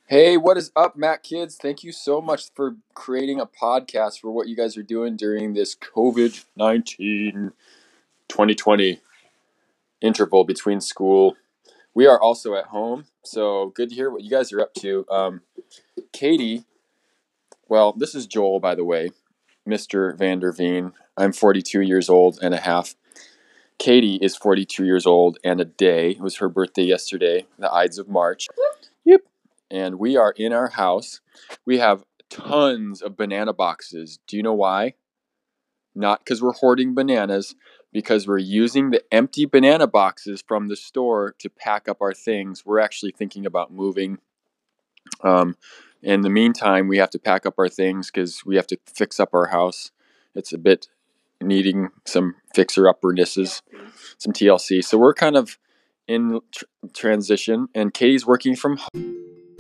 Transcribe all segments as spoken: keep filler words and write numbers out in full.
Hey, what is up, Matt Kids? Thank you so much for creating a podcast for what you guys are doing during this COVID nineteen twenty twenty interval between school. We are also at home, so good to hear what you guys are up to. Um, Katie, well, this is Joel, by the way, Mister Vanderveen. I'm forty-two years old and a half. Katie is forty-two years old and a day. It was her birthday yesterday, the Ides of March. Yep. And we are in our house. We have tons of banana boxes. Do you know why? Not because we're hoarding bananas, because we're using the empty banana boxes from the store to pack up our things. We're actually thinking about moving. Um, in the meantime, we have to pack up our things because we have to fix up our house. It's a bit needing some fixer-uppernesses, some T L C. So we're kind of in tr- transition, and Katie's working from home.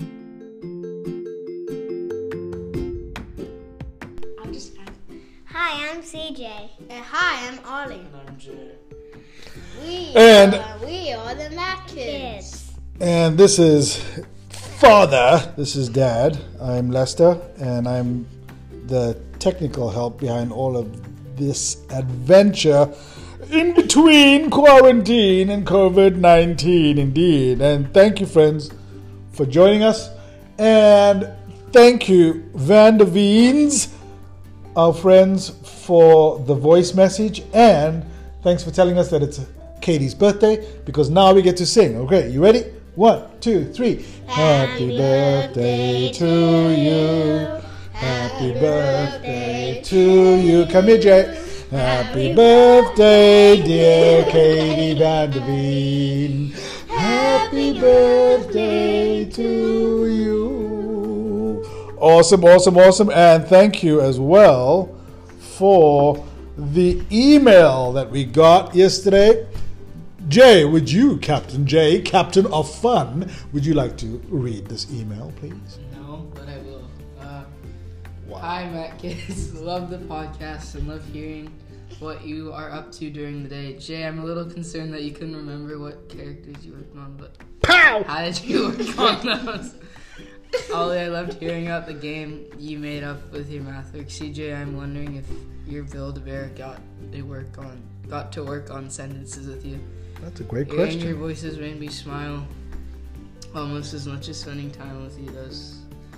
Hi, I'm C J. And hi, I'm Ollie. And I'm Jay. We And- are, we are the Mac Kids. And this is Father. This is Dad. I'm Lester, and I'm the technical help behind all of this adventure in between quarantine and COVID nineteen, indeed. And thank you, friends, for joining us. And thank you, Vanderveens, our friends, for the voice message. And thanks for telling us that it's Katie's birthday, because now we get to sing. Okay, you ready? One, two, three. Happy birthday to you. Happy birthday to you. Come here, Jay. Happy birthday, dear Katie Vanderveen. Happy birthday to you. Awesome, awesome, awesome. And thank you as well for the email that we got yesterday. Jay, would you, Captain Jay, Captain of Fun, would you like to read this email, please? No, but I will. Uh, Wow. Hi, Matt Kids. Love the podcast and love hearing what you are up to during the day. Jay, I'm a little concerned that you couldn't remember what characters you worked on, but Pow! how did you work on those? Ollie, I loved hearing about the game you made up with your math work. C J, I'm wondering if your Build-A-Bear got to work on got to work on sentences with you. That's a great Hearing question. your voices made me smile almost as much as spending time with you does.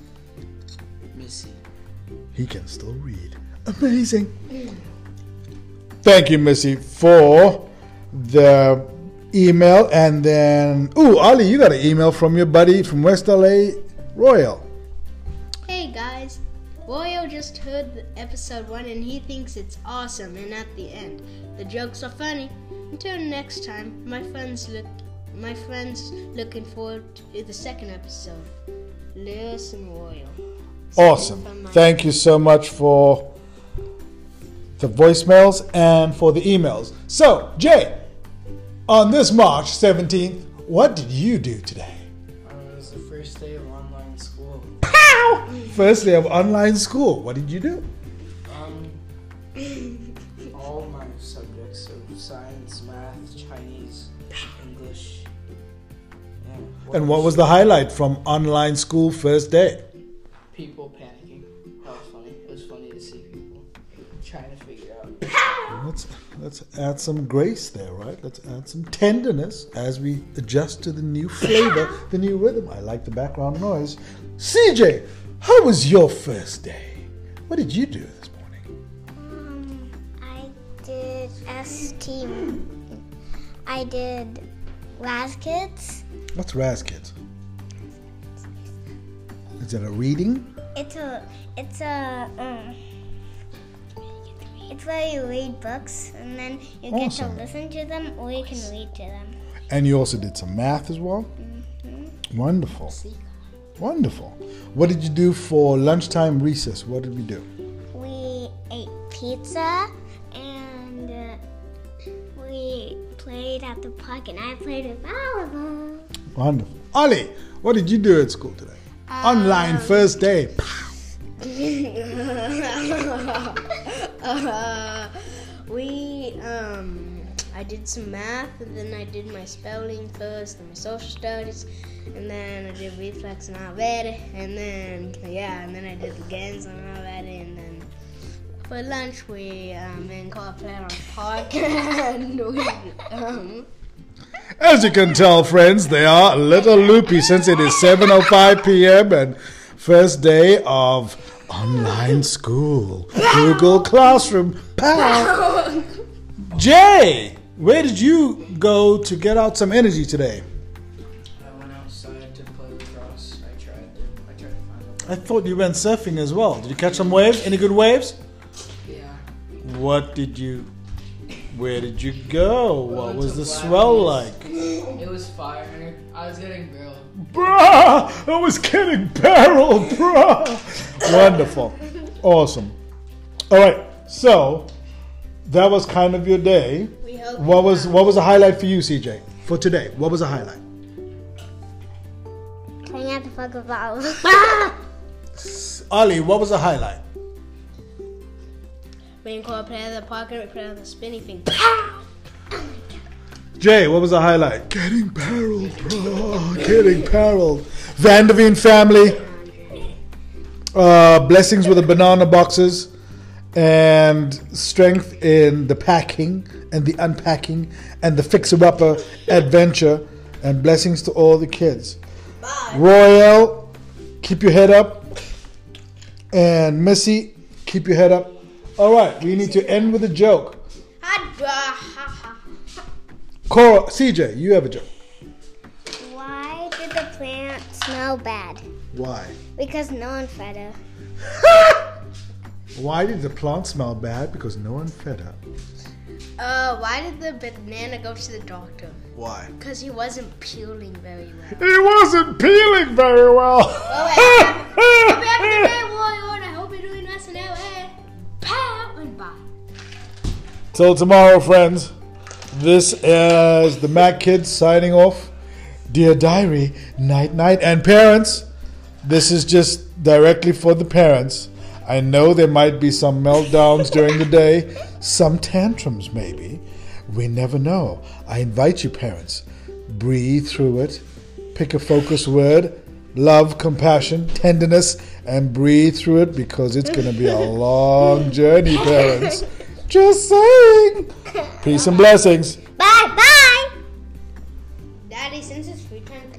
Missy. He can still read. Amazing. Thank you, Missy, for the email. And then, ooh, Ollie, you got an email from your buddy from West L A, Royal. Hey guys, Royal just heard the episode one and he thinks it's awesome. And at the end, the jokes are funny. Until next time, my friends look, my friends looking forward to the second episode. Lewis and Royal. Awesome. Thank you so much for the voicemails and for the emails. So, Jay, on this March seventeenth, what did you do today? Uh, it was the first day of online school. Pow! First day of online school. What did you do? Um, all my subjects of science, math, Chinese, English. Yeah. And what was the highlight from online school first day? People panicking. That was funny. It was funny to see people trying to figure out. Let's let's add some grace there, right? Let's add some tenderness as we adjust to the new flavor, the new rhythm. I like the background noise. C J, how was your first day? What did you do this morning? Um, I did S T. I did Raz Kids. What's Raz Kids? Is it a reading? It's a, it's a, um, it's where you read books and then you get Awesome. to listen to them or you can read to them. And you also did some math as well? Wonderful. Wonderful. What did you do for lunchtime recess? What did we do? We ate pizza and uh, we played at the park and I played with volleyball. Wonderful. Ollie, what did you do at school today? Online first day. uh, we, um, I I did some math, and then I did my spelling first, and my social studies, and then I did reflex and Alverde, and then, yeah, and then I did the Gens and Alverde, and then for lunch we, um, me and Cole played on the park, and we, um... As you can tell, friends, they are a little loopy since it is seven oh five p.m. and first day of online school. Google Classroom. Pow! Jay, where did you go to get out some energy today? I went outside to play lacrosse. I tried to, I tried to find I thought you went surfing as well. Did you catch some waves? Any good waves? a Yeah. What did you... Where did you go? We What went was to the Flat swell Hills. like? It was fire. I was getting grilled. Bruh! I was getting barreled, bruh! Wonderful. Awesome. Alright, so that was kind of your day. We hope What was what was a highlight for you, C J? For today, what was a highlight? Playing at the fucking ball. Ali, what was a highlight? me and Cole played at the park, and we played on the spinny thing. Jay, what was a highlight? Getting barreled, bro. Getting barreled. Vanderveen family. Uh, blessings with the banana boxes. And strength in the packing and the unpacking and the fixer-upper adventure. And blessings to all the kids. Bye. Royale, keep your head up. And Missy, keep your head up. All right, we need to end with a joke. Cora, C J, you have a joke. Why did the plant smell bad? Why? Because no one fed her. Why did the plant smell bad? Because no one fed her. Uh, why did the banana go to the doctor? Why? Because he wasn't peeling very well. He wasn't peeling very well. Happy birthday, Roy, and I hope you're doing nice and well. Pow and bye. Till tomorrow, friends. This is the Mac Kids signing off. Dear Diary, night night. And parents, this is just directly for the parents. I know there might be some meltdowns during the day, some tantrums maybe. We never know. I invite you, parents, breathe through it. Pick a focus word. Love, compassion, tenderness, and breathe through it because it's going to be a long journey, parents. Just saying. Peace and blessings. Bye bye. Daddy, since it's free time